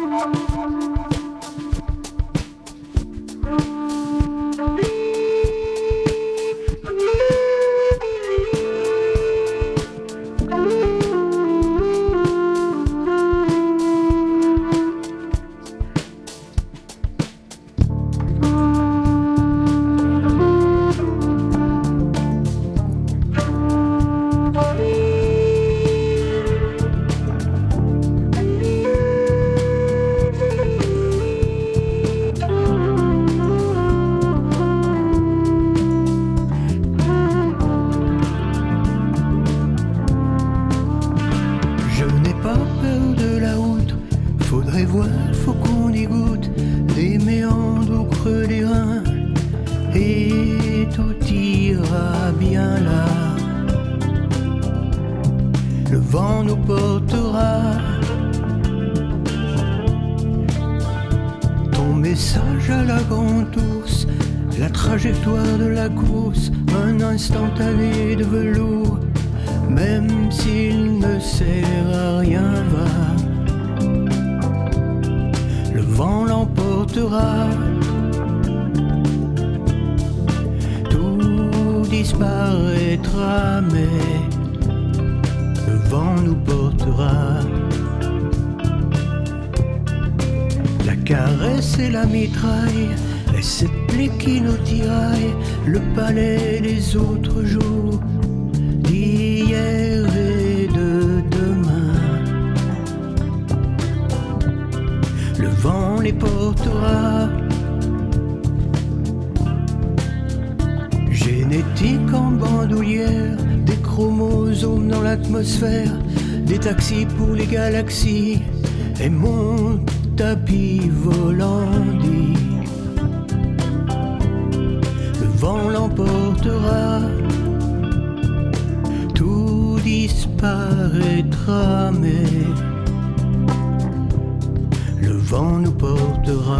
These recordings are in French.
Des taxis pour les galaxies et mon tapis volant dit le vent l'emportera, tout disparaîtra mais le vent nous portera.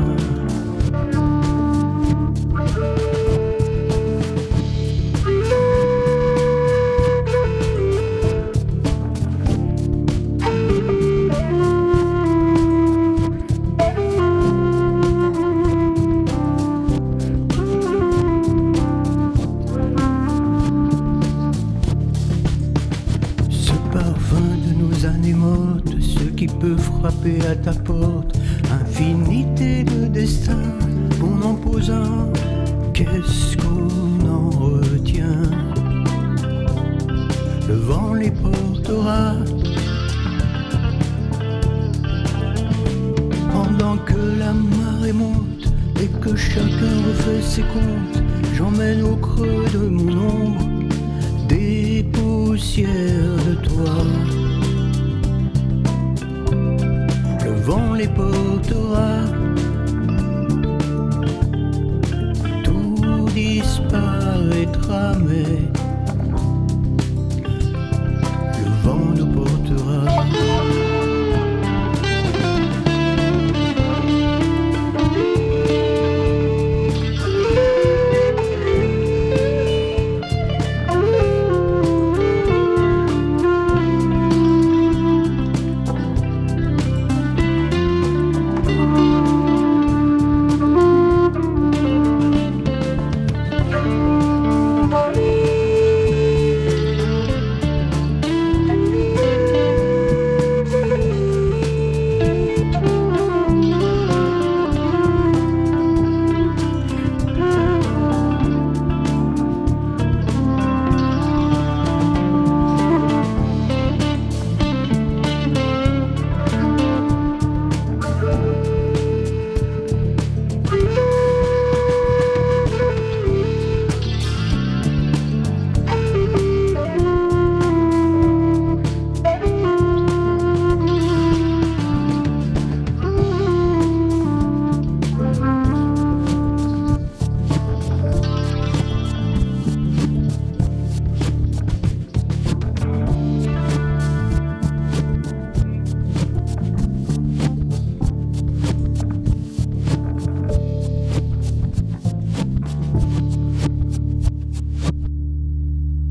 À ta porte, infinité de destins, en posant, qu'est-ce qu'on en retient? Le vent les portera, pendant que la marée monte et que chacun refait ses comptes. J'emmène au creux de mon ombre des poussières de toi. Le vent les portera,